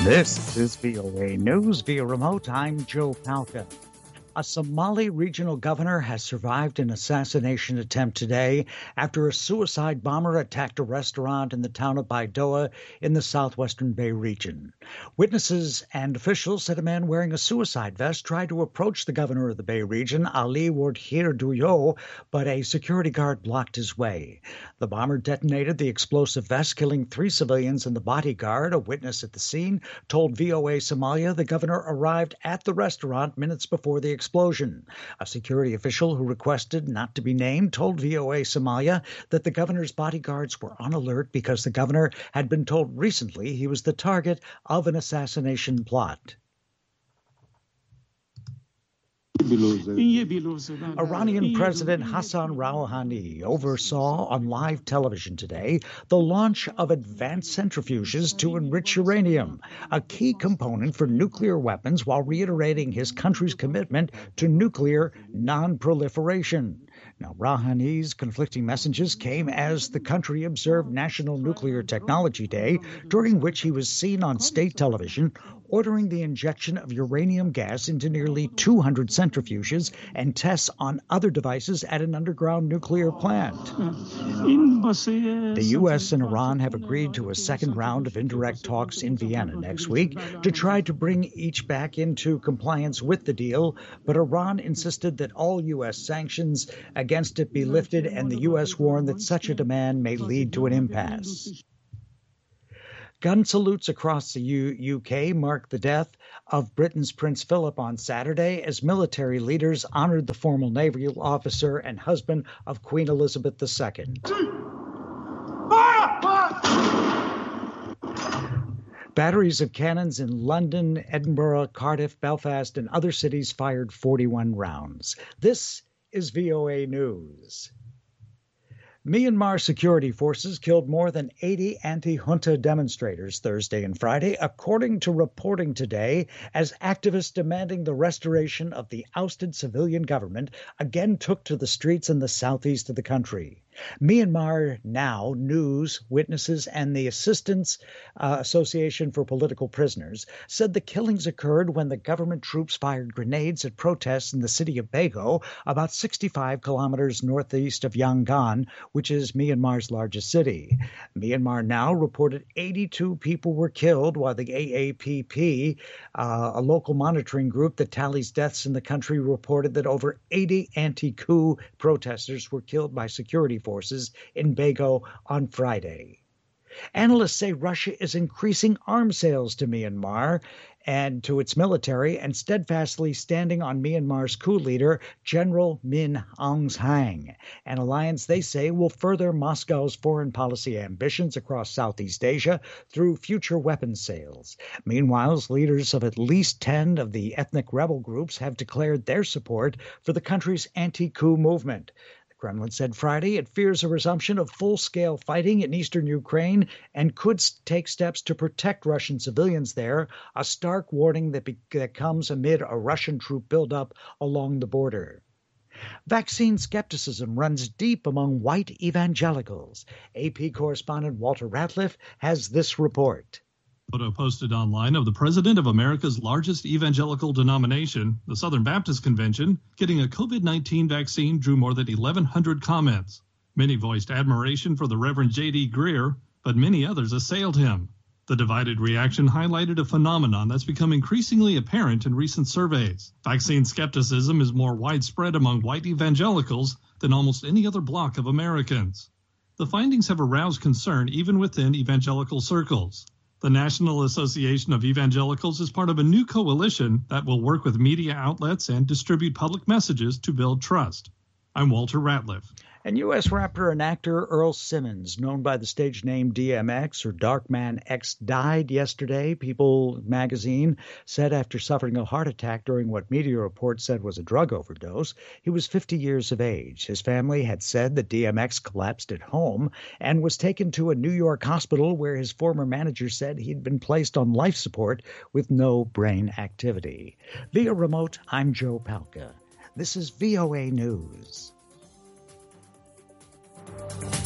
This is VOA News via remote. I'm Joe Palca. A Somali regional governor has survived an assassination attempt today after a suicide bomber attacked a restaurant in the town of Baidoa in the southwestern Bay region. Witnesses and officials said a man wearing a suicide vest tried to approach the governor of the Bay region, Ali Wardhir Duyo, but a security guard blocked his way. The bomber detonated the explosive vest, killing 3 civilians and the bodyguard. A witness at the scene told VOA Somalia the governor arrived at the restaurant minutes before the explosion. A security official who requested not to be named told VOA Somalia that the governor's bodyguards were on alert because the governor had been told recently he was the target of an assassination plot. Iranian President Hassan Rouhani oversaw on live television today the launch of advanced centrifuges to enrich uranium, a key component for nuclear weapons, while reiterating his country's commitment to nuclear non-proliferation. Now, Rouhani's conflicting messages came as the country observed National Nuclear Technology Day, during which he was seen on state television ordering the injection of uranium gas into nearly 200 centrifuges and tests on other devices at an underground nuclear plant. The U.S. and Iran have agreed to a second round of indirect talks in Vienna next week to try to bring each back into compliance with the deal, but Iran insisted that all U.S. sanctions against it be lifted, and the U.S. warned that such a demand may lead to an impasse. Gun salutes across the UK marked the death of Britain's Prince Philip on Saturday as military leaders honored the former naval officer and husband of Queen Elizabeth II. Batteries of cannons in London, Edinburgh, Cardiff, Belfast, and other cities fired 41 rounds. This is VOA News. Myanmar security forces killed more than 80 anti-junta demonstrators Thursday and Friday, according to reporting today, as activists demanding the restoration of the ousted civilian government again took to the streets in the southeast of the country. Myanmar Now News witnesses and the Assistance Association for Political Prisoners said the killings occurred when the government troops fired grenades at protests in the city of Bago, about 65 kilometers northeast of Yangon, which is Myanmar's largest city. Myanmar Now reported 82 people were killed, while the AAPP, a local monitoring group that tallies deaths in the country, reported that over 80 anti-coup protesters were killed by security forces in Bago on Friday. Analysts say Russia is increasing arms sales to Myanmar and to its military, and steadfastly standing on Myanmar's coup leader, General Min Aung Hlaing, an alliance they say will further Moscow's foreign policy ambitions across Southeast Asia through future weapons sales. Meanwhile, leaders of at least 10 of the ethnic rebel groups have declared their support for the country's anti-coup movement. Kremlin said Friday it fears a resumption of full-scale fighting in eastern Ukraine and could take steps to protect Russian civilians there, a stark warning that comes amid a Russian troop buildup along the border. Vaccine skepticism runs deep among white evangelicals. AP correspondent Walter Ratliff has this report. Photo posted online of the president of America's largest evangelical denomination, the Southern Baptist Convention, getting a COVID-19 vaccine drew more than 1,100 comments. Many voiced admiration for the Reverend J.D. Greer, but many others assailed him. The divided reaction highlighted a phenomenon that's become increasingly apparent in recent surveys. Vaccine skepticism is more widespread among white evangelicals than almost any other bloc of Americans. The findings have aroused concern even within evangelical circles. The National Association of Evangelicals is part of a new coalition that will work with media outlets and distribute public messages to build trust. I'm Walter Ratliff. And U.S. rapper and actor Earl Simmons, known by the stage name DMX or Darkman X, died yesterday. People magazine said after suffering a heart attack during what media reports said was a drug overdose. He was 50 years of age. His family had said that DMX collapsed at home and was taken to a New York hospital where his former manager said he'd been placed on life support with no brain activity. Via remote, I'm Joe Palca. This is VOA News.